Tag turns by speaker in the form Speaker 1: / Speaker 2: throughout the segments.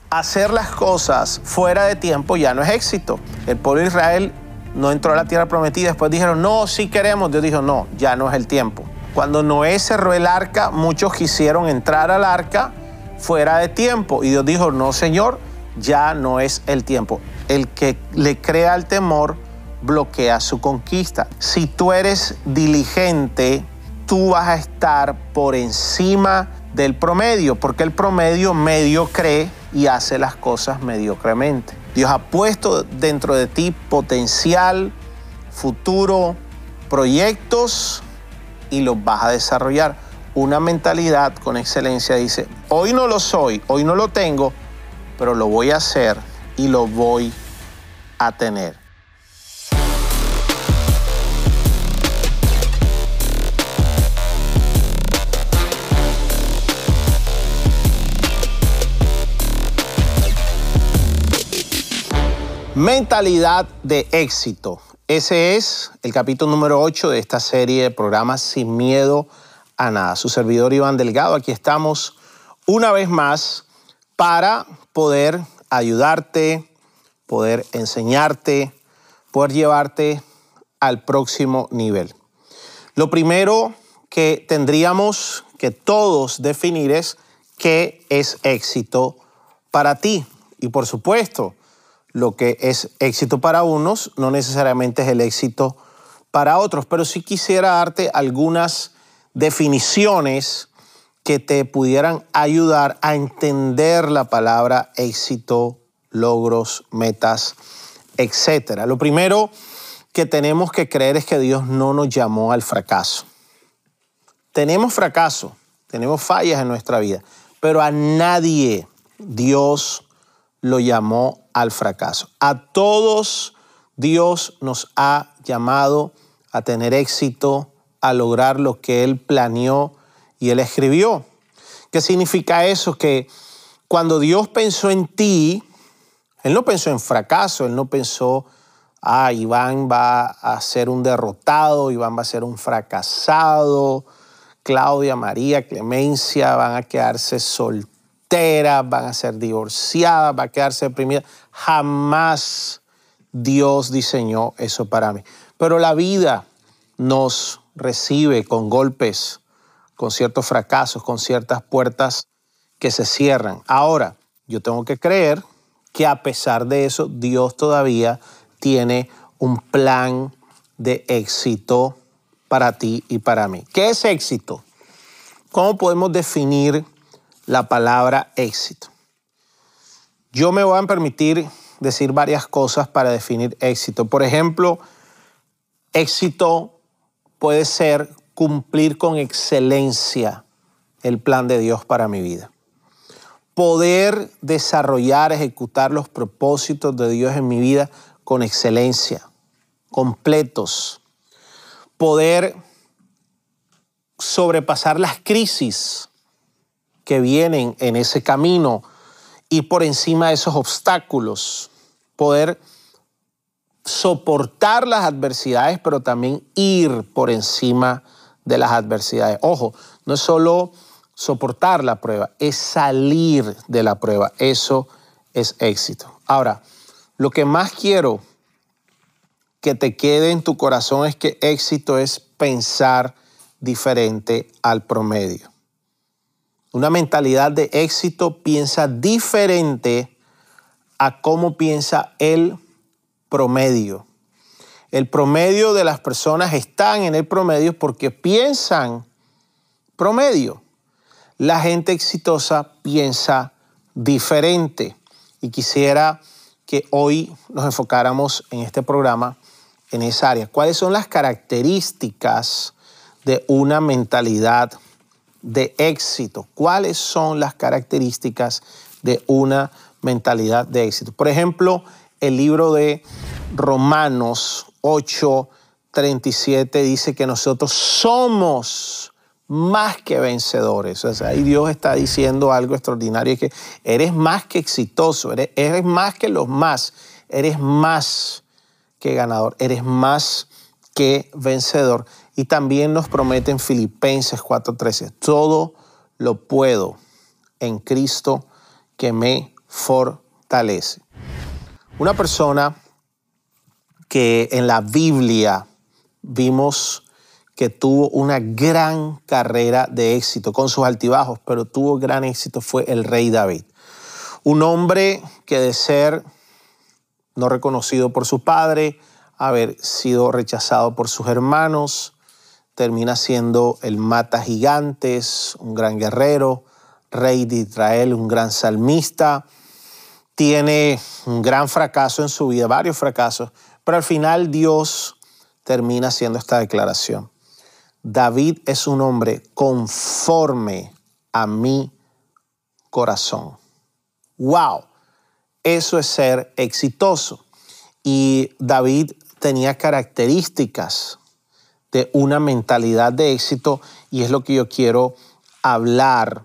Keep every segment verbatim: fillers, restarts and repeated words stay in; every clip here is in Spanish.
Speaker 1: hacer las cosas fuera de tiempo ya no es éxito. El pueblo de Israel no entró a la tierra prometida. Después dijeron, no, sí queremos. Dios dijo, no, ya no es el tiempo. Cuando Noé cerró el arca, muchos quisieron entrar al arca fuera de tiempo. Y Dios dijo, no, Señor, ya no es el tiempo. El que le crea el temor bloquea su conquista. Si tú eres diligente, tú vas a estar por encima del promedio, porque el promedio medio cree y hace las cosas mediocremente. Dios ha puesto dentro de ti potencial, futuro, proyectos y los vas a desarrollar. Una mentalidad con excelencia dice, hoy no lo soy, hoy no lo tengo, pero lo voy a hacer y lo voy a tener. Mentalidad de éxito. Ese es el capítulo número ocho de esta serie de programas Sin Miedo a Nada. Su servidor Iván Delgado, aquí estamos una vez más para poder ayudarte, poder enseñarte, poder llevarte al próximo nivel. Lo primero que tendríamos que todos definir es qué es éxito para ti. Y por supuesto, lo que es éxito para unos no necesariamente es el éxito para otros, pero sí quisiera darte algunas definiciones que te pudieran ayudar a entender la palabra éxito, logros, metas, etcétera. Lo primero que tenemos que creer es que Dios no nos llamó al fracaso. Tenemos fracaso, tenemos fallas en nuestra vida, pero a nadie Dios lo llamó al fracaso. A todos Dios nos ha llamado a tener éxito, a lograr lo que Él planeó y Él escribió. ¿Qué significa eso? Que cuando Dios pensó en ti, Él no pensó en fracaso, Él no pensó, ah, Iván va a ser un derrotado, Iván va a ser un fracasado, Claudia, María, Clemencia van a quedarse solteras, van a ser divorciadas, va a quedarse deprimida. Jamás Dios diseñó eso para mí. Pero la vida nos recibe con golpes, con ciertos fracasos, con ciertas puertas que se cierran. Ahora, yo tengo que creer que a pesar de eso, Dios todavía tiene un plan de éxito para ti y para mí. ¿Qué es éxito? ¿Cómo podemos definir la palabra éxito? Yo me voy a permitir decir varias cosas para definir éxito. Por ejemplo, éxito puede ser cumplir con excelencia el plan de Dios para mi vida. Poder desarrollar, ejecutar los propósitos de Dios en mi vida con excelencia, completos. Poder sobrepasar las crisis que vienen en ese camino y por encima de esos obstáculos, poder soportar las adversidades, pero también ir por encima de las adversidades. Ojo, no es solo soportar la prueba, es salir de la prueba. Eso es éxito. Ahora, lo que más quiero que te quede en tu corazón es que éxito es pensar diferente al promedio. Una mentalidad de éxito piensa diferente a cómo piensa el promedio. El promedio de las personas están en el promedio porque piensan promedio. La gente exitosa piensa diferente. Y quisiera que hoy nos enfocáramos en este programa en esa área. ¿Cuáles son las características de una mentalidad de éxito? ¿Cuáles son las características de una mentalidad de éxito? Por ejemplo, el libro de Romanos ocho treinta y siete dice que nosotros somos más que vencedores. O sea, ahí Dios está diciendo algo extraordinario, que eres más que exitoso, eres, eres más que los más, eres más que ganador, eres más que vencedor. Y también nos promete en Filipenses cuatro trece, todo lo puedo en Cristo que me fortalece. Una persona que en la Biblia vimos que tuvo una gran carrera de éxito con sus altibajos, pero tuvo gran éxito, fue el rey David. Un hombre que de ser no reconocido por su padre, haber sido rechazado por sus hermanos, termina siendo el mata gigantes, un gran guerrero, rey de Israel, un gran salmista. Tiene un gran fracaso en su vida, varios fracasos, pero al final Dios termina haciendo esta declaración. David es un hombre conforme a mi corazón. ¡Wow! Eso es ser exitoso. Y David tenía características de una mentalidad de éxito y es lo que yo quiero hablar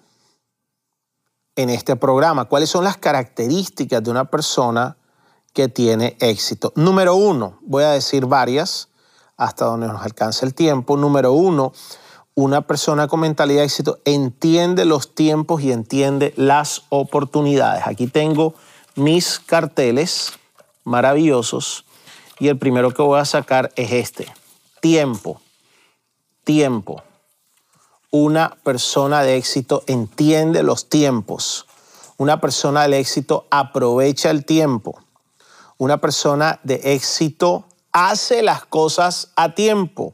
Speaker 1: en este programa. ¿Cuáles son las características de una persona que tiene éxito? Número uno, voy a decir varias hasta donde nos alcance el tiempo. Número uno, una persona con mentalidad de éxito entiende los tiempos y entiende las oportunidades. Aquí tengo mis carteles maravillosos y el primero que voy a sacar es este. Tiempo, tiempo. Una persona de éxito entiende los tiempos. Una persona de éxito aprovecha el tiempo. Una persona de éxito hace las cosas a tiempo.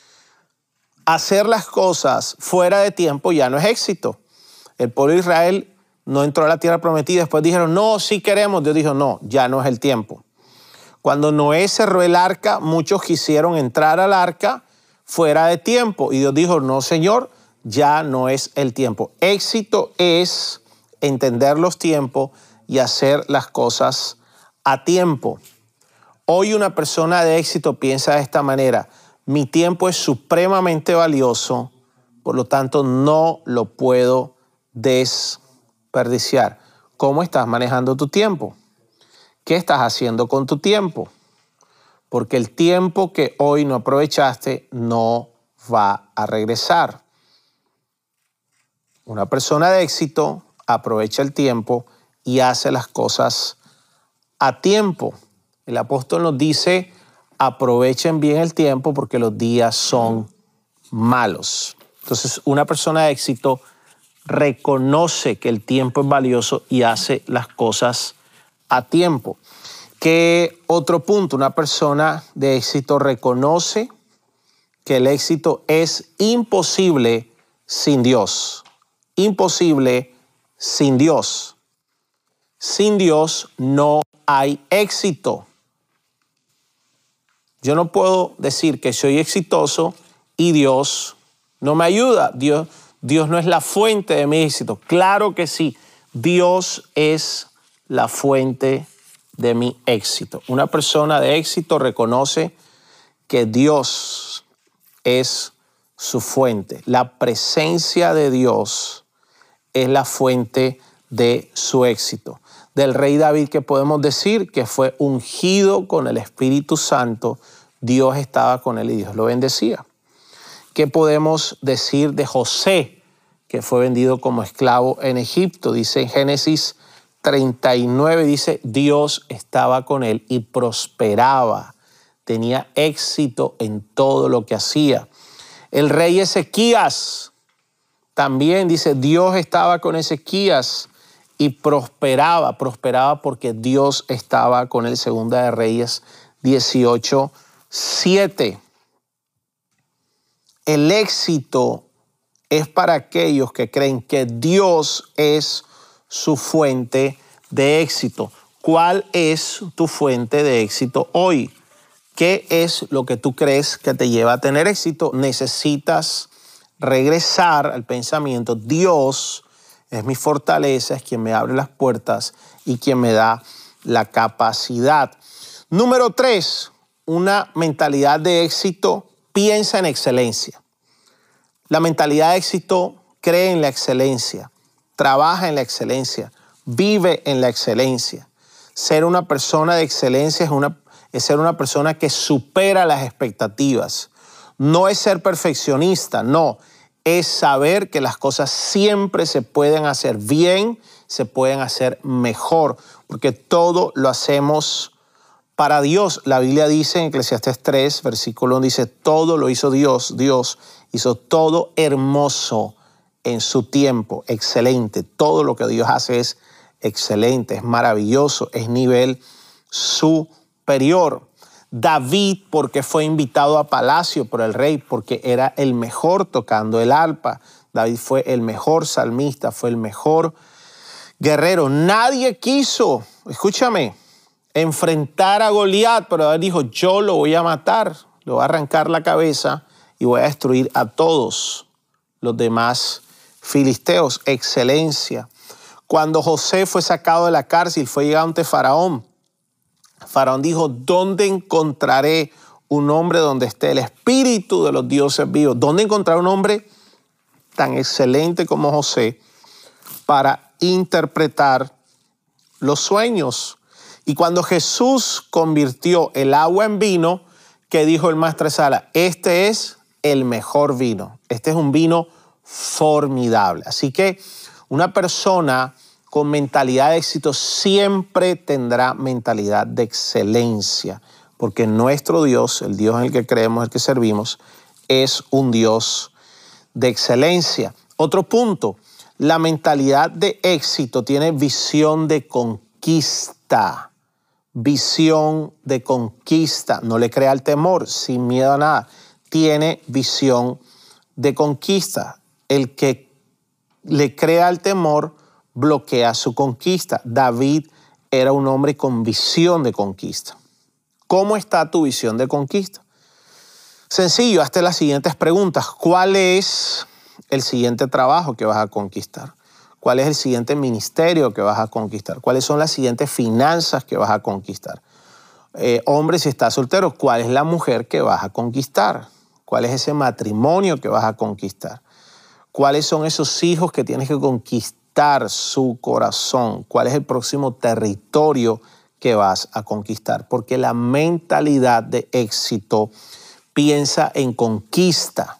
Speaker 1: Hacer las cosas fuera de tiempo ya no es éxito. El pueblo de Israel no entró a la tierra prometida. Después dijeron, no, sí queremos. Dios dijo, no, ya no es el tiempo. Cuando Noé cerró el arca, muchos quisieron entrar al arca fuera de tiempo. Y Dios dijo, no, Señor, ya no es el tiempo. Éxito es entender los tiempos y hacer las cosas a tiempo. Hoy una persona de éxito piensa de esta manera. Mi tiempo es supremamente valioso, por lo tanto no lo puedo desperdiciar. ¿Cómo estás manejando tu tiempo? ¿Qué estás haciendo con tu tiempo? Porque el tiempo que hoy no aprovechaste no va a regresar. Una persona de éxito aprovecha el tiempo y hace las cosas a tiempo. El apóstol nos dice, aprovechen bien el tiempo porque los días son malos. Entonces, una persona de éxito reconoce que el tiempo es valioso y hace las cosas a tiempo. ¿Qué otro punto? Una persona de éxito reconoce que el éxito es imposible sin Dios. Imposible sin Dios. Sin Dios no hay éxito. Yo no puedo decir que soy exitoso y Dios no me ayuda. Dios, Dios no es la fuente de mi éxito. Claro que sí. Dios es la fuente de mi éxito. Una persona de éxito reconoce que Dios es su fuente. La presencia de Dios es la fuente de su éxito. Del rey David, que podemos decir que fue ungido con el Espíritu Santo, Dios estaba con él y Dios lo bendecía. ¿Qué podemos decir de José, que fue vendido como esclavo en Egipto? Dice en Génesis treinta y nueve, dice, Dios estaba con él y prosperaba. Tenía éxito en todo lo que hacía. El rey Ezequías también dice, Dios estaba con Ezequías y prosperaba. Prosperaba porque Dios estaba con él. Segunda de Reyes dieciocho, siete. El éxito es para aquellos que creen que Dios es su fuente de éxito. ¿Cuál es tu fuente de éxito hoy? ¿Qué es lo que tú crees que te lleva a tener éxito? Necesitas regresar al pensamiento. Dios es mi fortaleza, es quien me abre las puertas y quien me da la capacidad. Número tres, una mentalidad de éxito piensa en excelencia. La mentalidad de éxito cree en la excelencia, trabaja en la excelencia, vive en la excelencia. Ser una persona de excelencia es, una, es ser una persona que supera las expectativas. No es ser perfeccionista, no. Es saber que las cosas siempre se pueden hacer bien se pueden hacer mejor, porque todo lo hacemos para Dios. La Biblia dice en Eclesiastés tres, versículo uno, dice, todo lo hizo Dios, Dios hizo todo hermoso en su tiempo, excelente. Todo lo que Dios hace es excelente, es maravilloso, es nivel superior. David, porque fue invitado a palacio por el rey, porque era el mejor tocando el arpa. David fue el mejor salmista, fue el mejor guerrero. Nadie quiso, escúchame, enfrentar a Goliat, pero David dijo, yo lo voy a matar, le voy a arrancar la cabeza y voy a destruir a todos los demás filisteos. Excelencia. Cuando José fue sacado de la cárcel, fue llegado ante Faraón. Faraón dijo, ¿dónde encontraré un hombre donde esté el espíritu de los dioses vivos? ¿Dónde encontraré un hombre tan excelente como José para interpretar los sueños? Y cuando Jesús convirtió el agua en vino, ¿qué dijo el maestresala? Este es el mejor vino. Este es un vino formidable. Así que una persona con mentalidad de éxito siempre tendrá mentalidad de excelencia, porque nuestro Dios, el Dios en el que creemos, el que servimos, es un Dios de excelencia. Otro punto, la mentalidad de éxito tiene visión de conquista. Visión de conquista. No le crea el temor, sin miedo a nada. Tiene visión de conquista. El que le crea el temor bloquea su conquista. David era un hombre con visión de conquista. ¿Cómo está tu visión de conquista? Sencillo, hazte las siguientes preguntas. ¿Cuál es el siguiente trabajo que vas a conquistar? ¿Cuál es el siguiente ministerio que vas a conquistar? ¿Cuáles son las siguientes finanzas que vas a conquistar? Eh, hombre, si estás soltero, ¿cuál es la mujer que vas a conquistar? ¿Cuál es ese matrimonio que vas a conquistar? ¿Cuáles son esos hijos que tienes que conquistar su corazón? ¿Cuál es el próximo territorio que vas a conquistar? Porque la mentalidad de éxito piensa en conquista.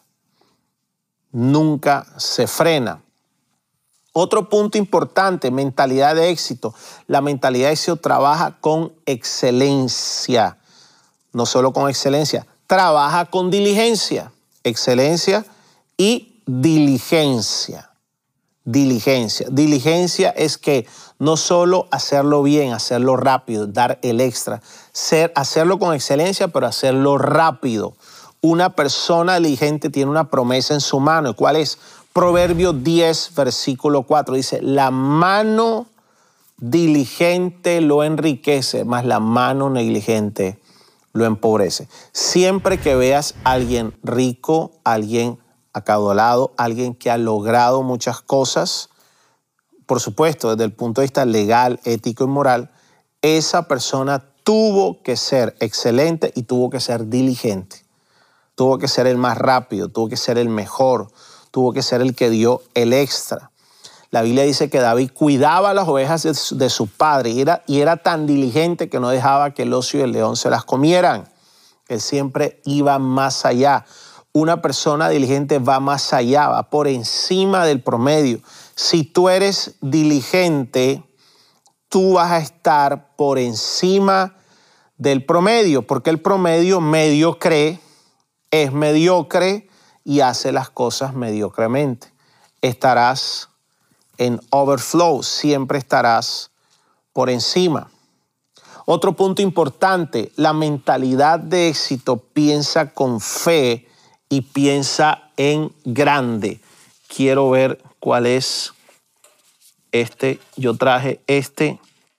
Speaker 1: Nunca se frena. Otro punto importante, mentalidad de éxito. La mentalidad de éxito trabaja con excelencia. No solo con excelencia, trabaja con diligencia. Excelencia y diligencia. Diligencia. Diligencia es que no solo hacerlo bien, hacerlo rápido, dar el extra. Ser, hacerlo con excelencia, pero hacerlo rápido. Una persona diligente tiene una promesa en su mano. ¿Cuál es? Proverbios diez, versículo cuatro. Dice, la mano diligente lo enriquece, mas la mano negligente lo empobrece. Siempre que veas a alguien rico, alguien acaudalado, alguien que ha logrado muchas cosas, por supuesto, desde el punto de vista legal, ético y moral, esa persona tuvo que ser excelente y tuvo que ser diligente. Tuvo que ser el más rápido, tuvo que ser el mejor, tuvo que ser el que dio el extra. La Biblia dice que David cuidaba las ovejas de su, de su padre y era, y era tan diligente que no dejaba que el oso y el león se las comieran. Él siempre iba más allá. Una persona diligente va más allá, va por encima del promedio. Si tú eres diligente, tú vas a estar por encima del promedio, porque el promedio mediocre es mediocre y hace las cosas mediocremente. Estarás en overflow, siempre estarás por encima. Otro punto importante, la mentalidad de éxito piensa con fe y piensa en grande. Quiero ver cuál es este. Yo traje este.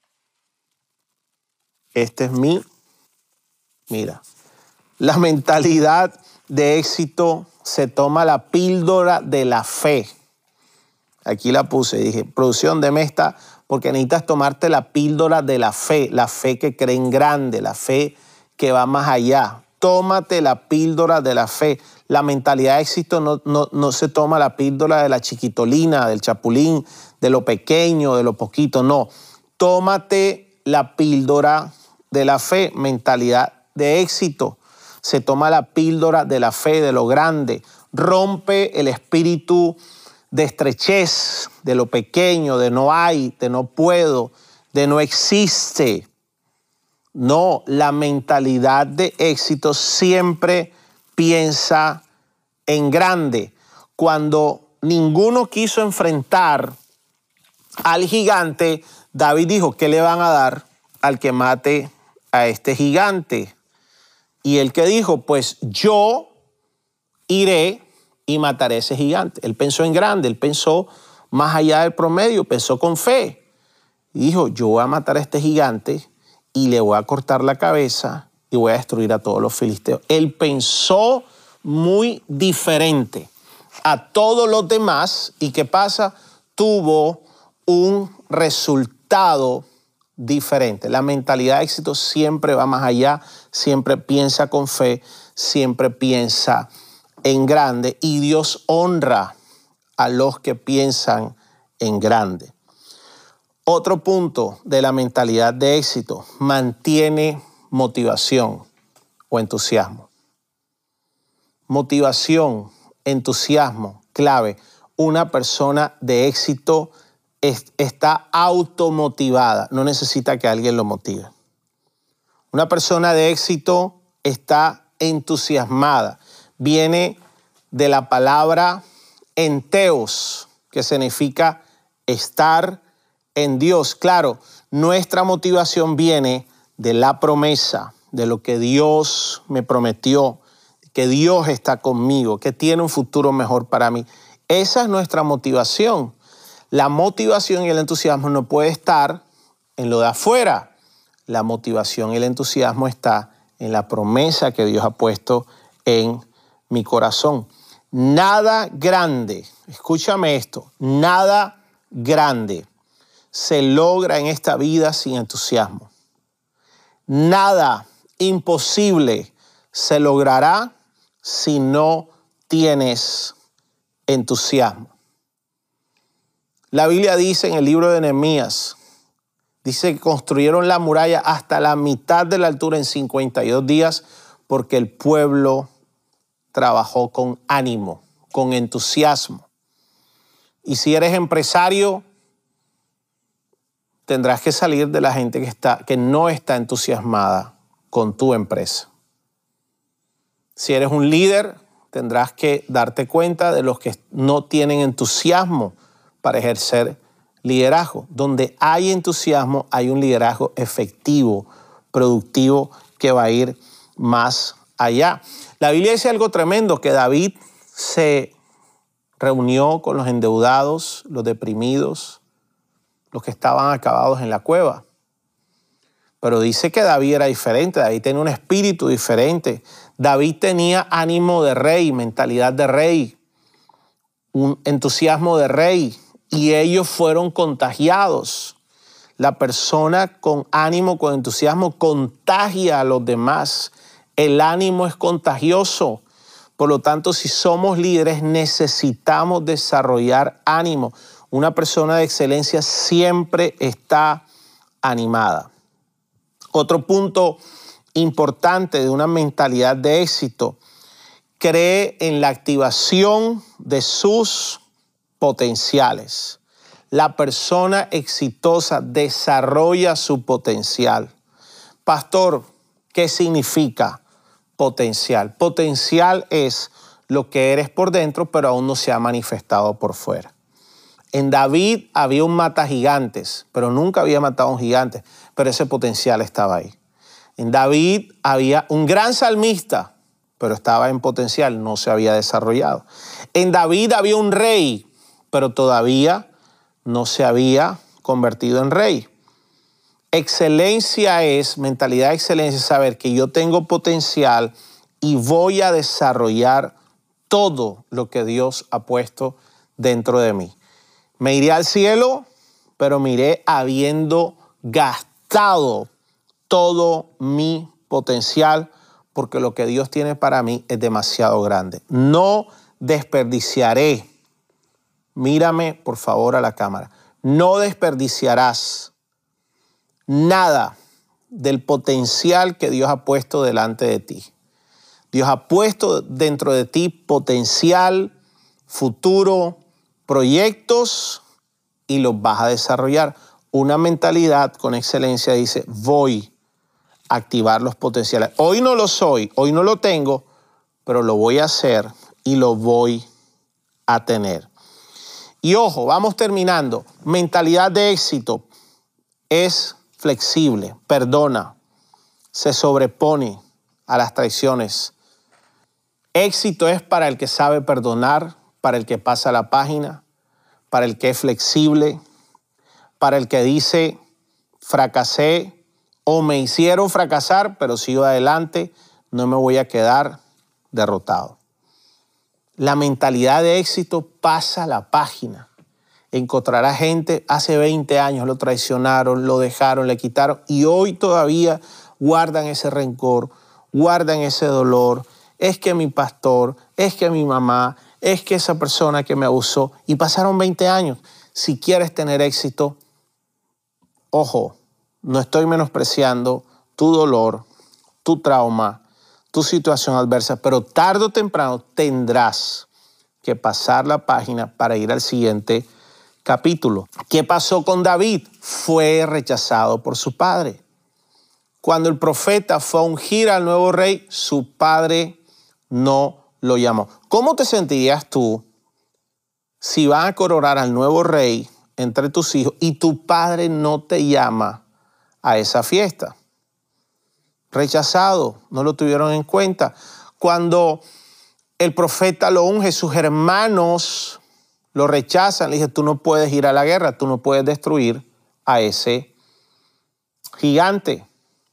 Speaker 1: Este es mi. Mira, la mentalidad de éxito se toma la píldora de la fe. Aquí la puse, dije, producción, deme esta, porque necesitas tomarte la píldora de la fe, la fe que cree en grande, la fe que va más allá. Tómate la píldora de la fe. La mentalidad de éxito no, no, no se toma la píldora de la chiquitolina, del chapulín, de lo pequeño, de lo poquito, no. Tómate la píldora de la fe, mentalidad de éxito. Se toma la píldora de la fe, de lo grande. Rompe el espíritu de estrechez, de lo pequeño, de no hay, de no puedo, de no existe. No, la mentalidad de éxito siempre piensa en grande. Cuando ninguno quiso enfrentar al gigante, David dijo, ¿qué le van a dar al que mate a este gigante? Y él que dijo, pues yo iré y mataré a ese gigante. Él pensó en grande, él pensó más allá del promedio, pensó con fe. Y dijo, yo voy a matar a este gigante y le voy a cortar la cabeza y voy a destruir a todos los filisteos. Él pensó muy diferente a todos los demás. ¿Y qué pasa? Tuvo un resultado diferente. La mentalidad de éxito siempre va más allá, siempre piensa con fe, siempre piensa en grande, y Dios honra a los que piensan en grande. Otro punto de la mentalidad de éxito, mantiene motivación o entusiasmo. Motivación, entusiasmo, clave. Una persona de éxito es, está automotivada, no necesita que alguien lo motive. Una persona de éxito está entusiasmada. Viene de la palabra enteos, que significa estar en Dios. Claro, nuestra motivación viene de la promesa, de lo que Dios me prometió, que Dios está conmigo, que tiene un futuro mejor para mí. Esa es nuestra motivación. La motivación y el entusiasmo no puede estar en lo de afuera. La motivación y el entusiasmo está en la promesa que Dios ha puesto en mi corazón. Nada grande, escúchame esto, nada grande se logra en esta vida sin entusiasmo. Nada imposible se logrará si no tienes entusiasmo. La Biblia dice en el libro de Nehemías, dice que construyeron la muralla hasta la mitad de la altura en cincuenta y dos días porque el pueblo trabajó con ánimo, con entusiasmo. Y si eres empresario, tendrás que salir de la gente que, está, que no está entusiasmada con tu empresa. Si eres un líder, tendrás que darte cuenta de los que no tienen entusiasmo para ejercer liderazgo. Donde hay entusiasmo, hay un liderazgo efectivo, productivo, que va a ir más allá. La Biblia dice algo tremendo, que David se reunió con los endeudados, los deprimidos, los que estaban acabados en la cueva. Pero dice que David era diferente, David tenía un espíritu diferente. David tenía ánimo de rey, mentalidad de rey, un entusiasmo de rey, y ellos fueron contagiados. La persona con ánimo, con entusiasmo, contagia a los demás. El ánimo es contagioso. Por lo tanto, si somos líderes, necesitamos desarrollar ánimo. Una persona de excelencia siempre está animada. Otro punto importante de una mentalidad de éxito, cree en la activación de sus potenciales. La persona exitosa desarrolla su potencial. Pastor, ¿qué significa potencial? Potencial es lo que eres por dentro, pero aún no se ha manifestado por fuera. En David había un matagigantes, pero nunca había matado a un gigante, pero ese potencial estaba ahí. En David había un gran salmista, pero estaba en potencial, no se había desarrollado. En David había un rey, pero todavía no se había convertido en rey. Excelencia es, mentalidad de excelencia, es saber que yo tengo potencial y voy a desarrollar todo lo que Dios ha puesto dentro de mí. Me iré al cielo, pero me iré habiendo gastado todo mi potencial, porque lo que Dios tiene para mí es demasiado grande. No desperdiciaré. Mírame, por favor, a la cámara. No desperdiciarás nada del potencial que Dios ha puesto delante de ti. Dios ha puesto dentro de ti potencial, futuro, proyectos y los vas a desarrollar. Una mentalidad con excelencia dice, voy a activar los potenciales. Hoy no lo soy, hoy no lo tengo, pero lo voy a hacer y lo voy a tener. Y ojo, vamos terminando. Mentalidad de éxito es flexible, perdona, se sobrepone a las traiciones. Éxito es para el que sabe perdonar, para el que pasa la página, para el que es flexible, para el que dice, fracasé o me hicieron fracasar, pero sigo adelante, no me voy a quedar derrotado. La mentalidad de éxito pasa la página. Encontrará gente, hace veinte años lo traicionaron, lo dejaron, le quitaron y hoy todavía guardan ese rencor, guardan ese dolor. Es que mi pastor, es que mi mamá, es que esa persona que me abusó y pasaron veinte años. Si quieres tener éxito, ojo, no estoy menospreciando tu dolor, tu trauma, tu situación adversa, pero tarde o temprano tendrás que pasar la página para ir al siguiente capítulo. ¿Qué pasó con David? Fue rechazado por su padre. Cuando el profeta fue a ungir al nuevo rey, su padre no lo llamó. ¿Cómo te sentirías tú si van a coronar al nuevo rey entre tus hijos y tu padre no te llama a esa fiesta? Rechazado, no lo tuvieron en cuenta. Cuando el profeta lo unge, sus hermanos lo rechazan. Le dije, tú no puedes ir a la guerra, tú no puedes destruir a ese gigante.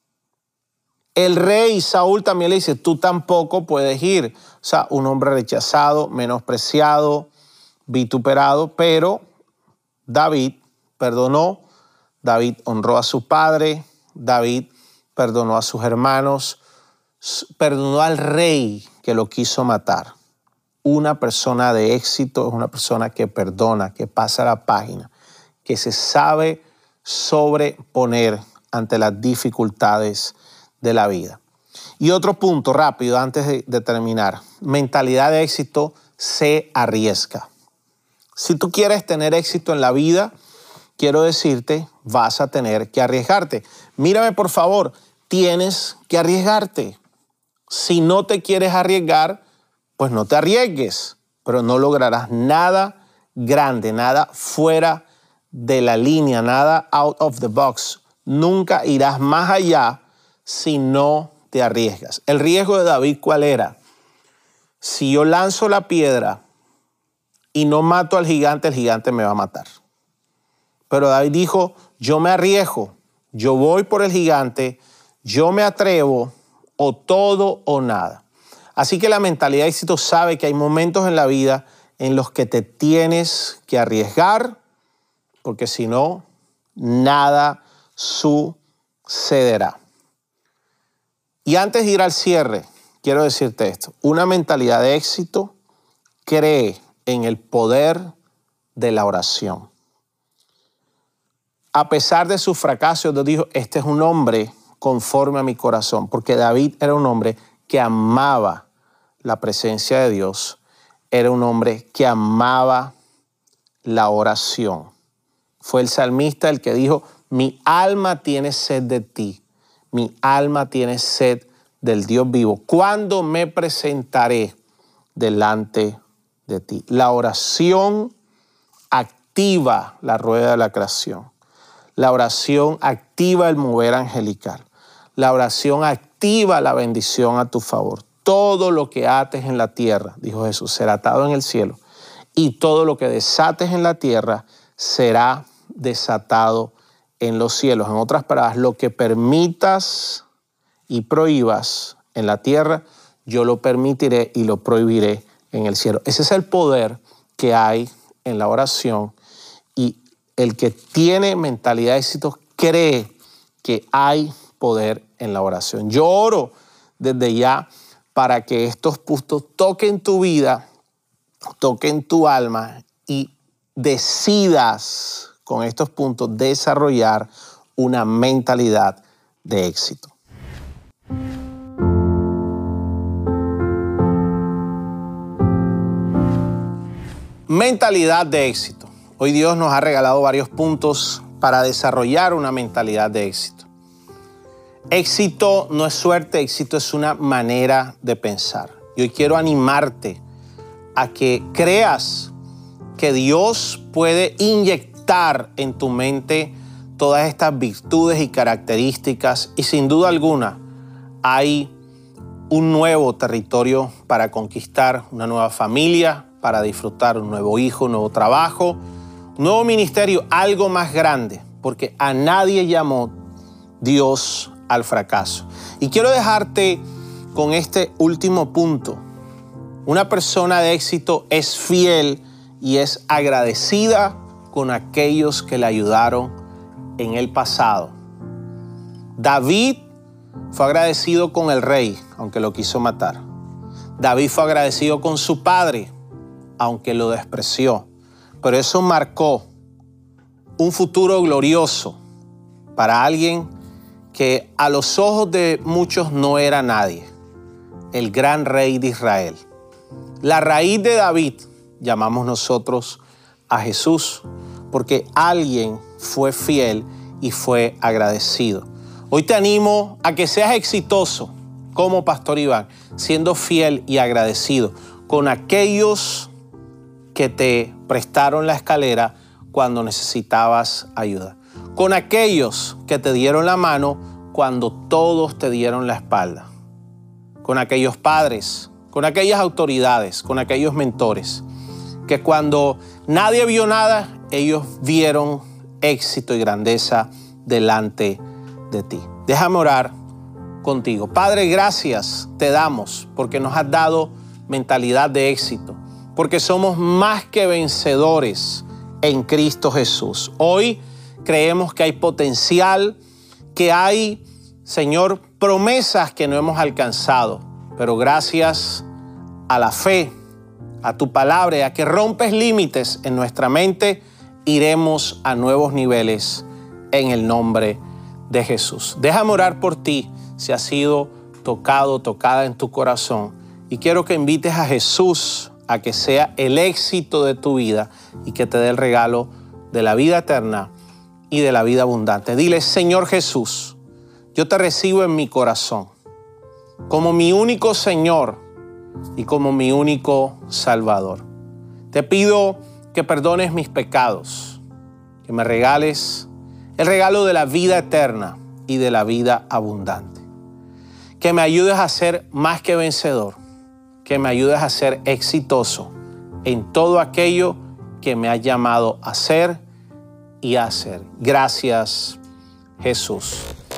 Speaker 1: El rey Saúl también le dice, tú tampoco puedes ir. O sea, un hombre rechazado, menospreciado, vituperado, pero David perdonó, David honró a su padre, David perdonó a sus hermanos, perdonó al rey que lo quiso matar. Una persona de éxito es una persona que perdona, que pasa la página, que se sabe sobreponer ante las dificultades de la vida. Y otro punto rápido antes de, de terminar. Mentalidad de éxito se arriesga. Si tú quieres tener éxito en la vida, quiero decirte, vas a tener que arriesgarte. Mírame, por favor, tienes que arriesgarte. Si no te quieres arriesgar, pues no te arriesgues, pero no lograrás nada grande, nada fuera de la línea, nada out of the box. Nunca irás más allá si no te arriesgas. El riesgo de David, ¿cuál era? Si yo lanzo la piedra y no mato al gigante, el gigante me va a matar. Pero David dijo, yo me arriesgo, yo voy por el gigante, yo me atrevo, o todo o nada. Así que la mentalidad de éxito sabe que hay momentos en la vida en los que te tienes que arriesgar, porque si no, nada sucederá. Y antes de ir al cierre, quiero decirte esto. Una mentalidad de éxito cree en el poder de la oración. A pesar de su fracaso, Dios dijo, este es un hombre conforme a mi corazón, porque David era un hombre que amaba la presencia de Dios, era un hombre que amaba la oración. Fue el salmista el que dijo, mi alma tiene sed de ti, mi alma tiene sed del Dios vivo. ¿Cuándo me presentaré delante de ti? La oración activa la rueda de la creación. La oración activa el mover angelical. La oración activa la bendición a tu favor. Todo lo que ates en la tierra, dijo Jesús, será atado en el cielo. Y todo lo que desates en la tierra será desatado en los cielos. En otras palabras, lo que permitas y prohíbas en la tierra, yo lo permitiré y lo prohibiré en el cielo. Ese es el poder que hay en la oración. Y el que tiene mentalidad de éxito cree que hay poder en la oración. Yo oro desde ya para que estos puntos toquen tu vida, toquen tu alma y decidas con estos puntos desarrollar una mentalidad de éxito. mentalidad de éxito. Hoy Dios nos ha regalado varios puntos para desarrollar una mentalidad de éxito. Éxito no es suerte, éxito es una manera de pensar. Y hoy quiero animarte a que creas que Dios puede inyectar en tu mente todas estas virtudes y características, y sin duda alguna hay un nuevo territorio para conquistar, una nueva familia para disfrutar, un nuevo hijo, un nuevo trabajo, un nuevo ministerio, algo más grande, porque a nadie llamó Dios al fracaso. Y quiero dejarte con este último punto. Una persona de éxito es fiel y es agradecida con aquellos que le ayudaron en el pasado. David fue agradecido con el rey, aunque lo quiso matar. David fue agradecido con su padre, aunque lo despreció. Pero eso marcó un futuro glorioso para alguien que a los ojos de muchos no era nadie, el gran rey de Israel. La raíz de David llamamos nosotros a Jesús, porque alguien fue fiel y fue agradecido. Hoy te animo a que seas exitoso como Pastor Iván, siendo fiel y agradecido con aquellos que te prestaron la escalera cuando necesitabas ayuda, con aquellos que te dieron la mano cuando todos te dieron la espalda, con aquellos padres, con aquellas autoridades, con aquellos mentores, que cuando nadie vio nada, ellos vieron éxito y grandeza delante de ti. Déjame orar contigo. Padre, gracias te damos porque nos has dado mentalidad de éxito, porque somos más que vencedores en Cristo Jesús. Hoy creemos que hay potencial, que hay, Señor, promesas que no hemos alcanzado, pero gracias a la fe, a tu palabra y a que rompes límites en nuestra mente, iremos a nuevos niveles en el nombre de Jesús. Déjame orar por ti si has sido tocado, tocada en tu corazón, y quiero que invites a Jesús a que sea el éxito de tu vida y que te dé el regalo de la vida eterna y de la vida abundante. Dile: Señor Jesús, yo te recibo en mi corazón como mi único Señor y como mi único Salvador. Te pido que perdones mis pecados, que me regales el regalo de la vida eterna y de la vida abundante. Que me ayudes a ser más que vencedor, que me ayudes a ser exitoso en todo aquello que me has llamado a ser y a hacer. Gracias, Jesús.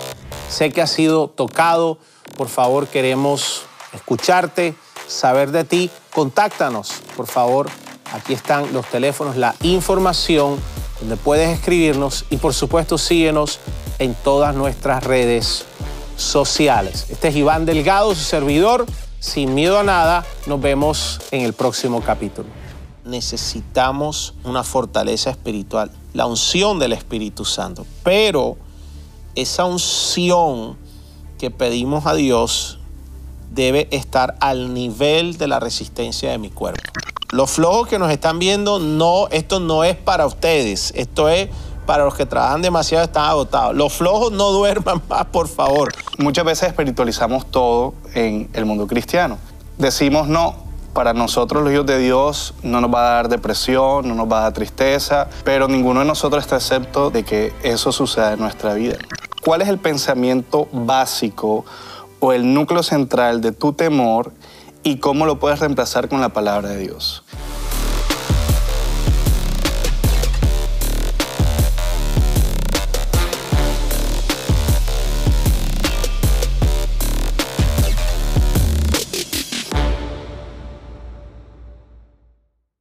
Speaker 1: Sé que has sido tocado. Por favor, queremos escucharte, saber de ti. Contáctanos, por favor. Aquí están los teléfonos, la información donde puedes escribirnos, y por supuesto síguenos en todas nuestras redes sociales. Este es Iván Delgado, su servidor, sin miedo a nada. Nos vemos en el próximo capítulo. Necesitamos una fortaleza espiritual, la unción del Espíritu Santo, pero esa unción que pedimos a Dios debe estar al nivel de la resistencia de mi cuerpo. Los flojos que nos están viendo, no, esto no es para ustedes, esto es para los que trabajan demasiado, están agotados. Los flojos no duerman más, por favor.
Speaker 2: Muchas veces espiritualizamos todo en el mundo cristiano. Decimos: no, para nosotros los hijos de Dios no nos va a dar depresión, no nos va a dar tristeza, pero ninguno de nosotros está excepto de que eso suceda en nuestra vida. ¿Cuál es el pensamiento básico o el núcleo central de tu temor y cómo lo puedes reemplazar con la palabra de Dios?